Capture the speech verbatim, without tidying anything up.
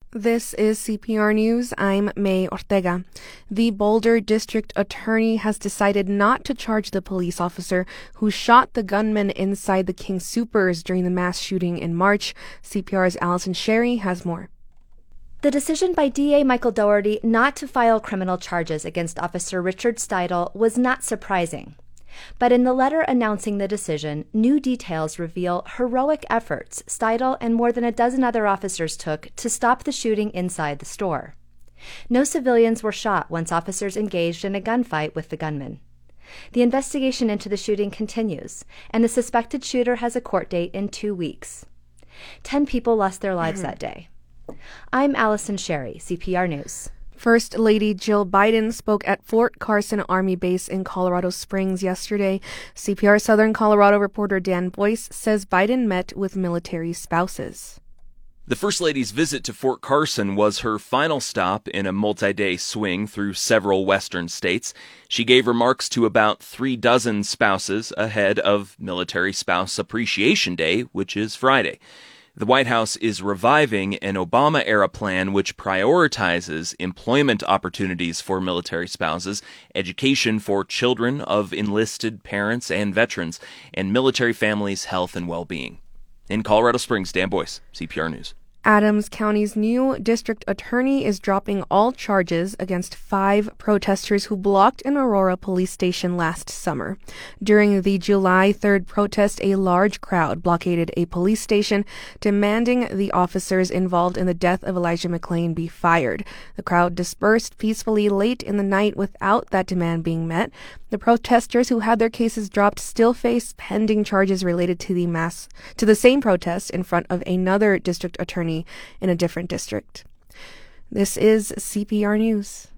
This is C P R News. I'm May Ortega. The Boulder District Attorney has decided not to charge the police officer who shot the gunman inside the King Soopers during the mass shooting in March. C P R's Allison Sherry has more. The decision by D A Michael Dougherty not to file criminal charges against Officer Richard Steidle was not surprising. But in the letter announcing the decision, new details reveal heroic efforts Steidle and more than a dozen other officers took to stop the shooting inside the store. No civilians were shot once officers engaged in a gunfight with the gunman. The investigation into the shooting continues, and the suspected shooter has a court date in two weeks. Ten people lost their lives that day. I'm Allison Sherry, C P R News. First Lady Jill Biden spoke at Fort Carson Army Base in Colorado Springs yesterday. C P R Southern Colorado reporter Dan Boyce says Biden met with military spouses. The First Lady's visit to Fort Carson was her final stop in a multi-day swing through several western states. She gave remarks to about three dozen spouses ahead of Military Spouse Appreciation Day, which is Friday. The White House is reviving an Obama-era plan which prioritizes employment opportunities for military spouses, education for children of enlisted parents and veterans, and military families' health and well-being. In Colorado Springs, Dan Boyce, C P R News. Adams County's new district attorney is dropping all charges against five protesters who blocked an Aurora police station last summer. During the July third protest, a large crowd blockaded a police station, demanding the officers involved in the death of Elijah McClain be fired. The crowd dispersed peacefully late in the night without that demand being met. The protesters who had their cases dropped still face pending charges related to the mass to the same protest in front of another district attorney in a different district. This is C P R News.